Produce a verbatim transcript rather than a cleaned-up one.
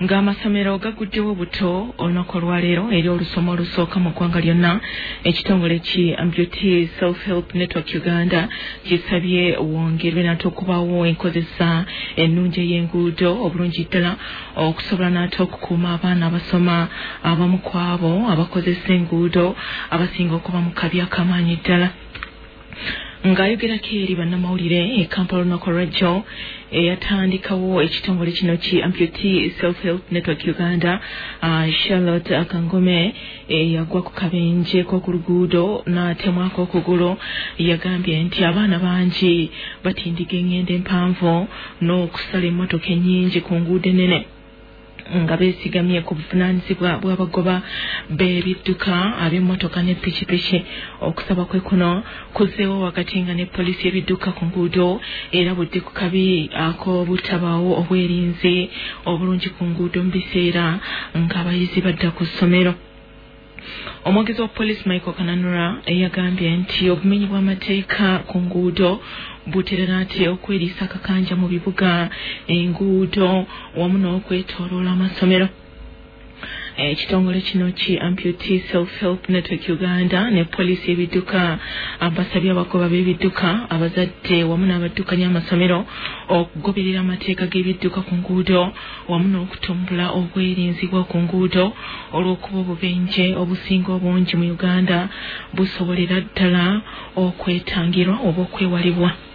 ng'amasomero gaguddewo buto olunaku olwaleero eri olusoma olusooka mu ggwanga lyonna. Ekitongole ki Amputee Self-Help Network Uganda kisabye wongerwe nate okubaawo enkozesa ennungi ey'enguudo obulungi ddala okusobola nate okukuuma abaana abasoma abamu ku abo abakozesa enguudo abasinga okuba mu kabi akamaanyi ddala. Ng'ayogerako eri bannamawulire e Kampala olunaku olwajjo eyatandikawo ekitongole kino ki Amputee Self-Help Network Uganda, uh, Charlotte Akangome yagwa ku kabenje k'oku luguudo n'atemwako okugulu. Yagambye nti abaana bangi batindiga engendo empanvu n'okusala emmotoka ennyingi ku nguudo ennene nga beesigamye ku buvunaanyizibwa bw'abagoba b'ebidduka ab'emmotoka ne pikipiki. Okusaba kwe kuno kuzzeewo wakati nga ne poliisi y'ebidduka ku nguudo era budde ku kabi ak'obutabaawo obwerinzi obulungi ku nguudo mu biseera ng'abayizi badda ku ssomero. Omwogezi wa poliisi Michael Kananura yagambye nti obumenyi bw'amateeka ku nguudo butera nate okweriisa akakanja mu bibuga, enguudo wamu n'okwetooloola amasomero. Ekitongole kino ki Amputee Self-Help Network Uganda ne poliisi y'ebidduka abasabye abagoba b'ebidduka abazadde wamu n'abaddukanya amasomero okugoberera amateeka g'ebidduka ku nguudo wamu n'okutumbula obwerinzi bw'oku nguudo olw'okuba obubenje obusinga obungi mu Uganda busobolera ddala okwetangirwa oba okwewalibwa.